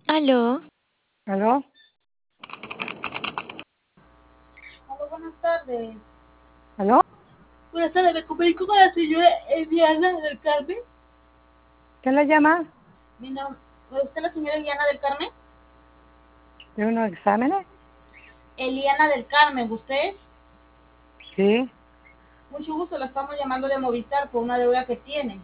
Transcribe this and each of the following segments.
Aló, ¿Aló? Hola, buenas tardes. ¿Aló? Buenas tardes, me comunico con la señora Eliana del Carmen. ¿Quién la llama? Mi nombre, ¿es usted la señora Eliana del Carmen? ¿De unos exámenes? Eliana del Carmen, ¿usted es? Sí. Mucho gusto, la estamos llamando de Movistar por una deuda que tiene.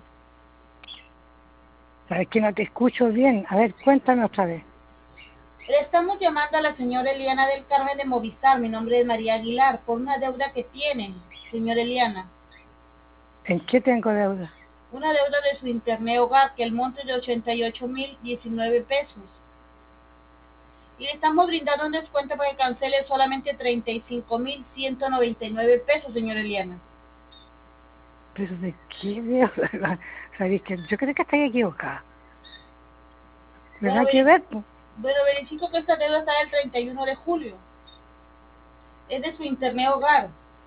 Sabes que no te escucho bien. A ver, cuéntame otra vez. Le estamos llamando a la señora Eliana del Carmen de Movistar, mi nombre es María Aguilar, por una deuda que tienen, señora Eliana. ¿En qué tengo deuda? Una deuda de su internet hogar, que el monto es de 88.019 pesos. Y le estamos brindando un descuento para que cancele solamente 35.199 pesos, señora Eliana. ¿Pero de qué deuda? Sabéis que yo creo que estáis equivocada. Bueno, ¿Verdad que ver? verifico que esta deuda está del 31 de julio. Es de su internet hogar.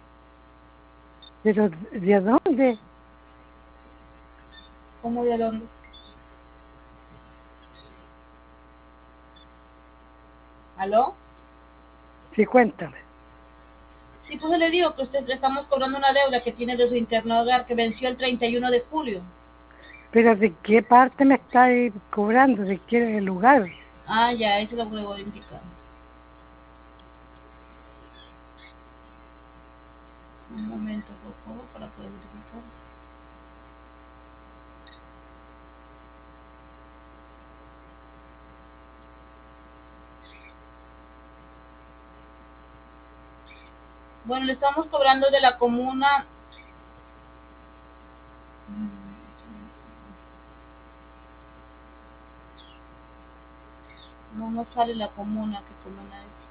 ¿Pero de dónde? ¿Cómo de dónde? ¿Aló? Sí, cuéntame. Sí, pues le digo que usted le estamos cobrando una deuda que tiene de su internet hogar que venció el 31 de julio. ¿Pero de qué parte me estáis cobrando? ¿De qué lugar? Ah, ya, eso lo puedo indicar. Un momento, por favor, para poder verificar. Bueno, le estamos cobrando de la comuna. No nos sale la comuna, ¿qué comuna es?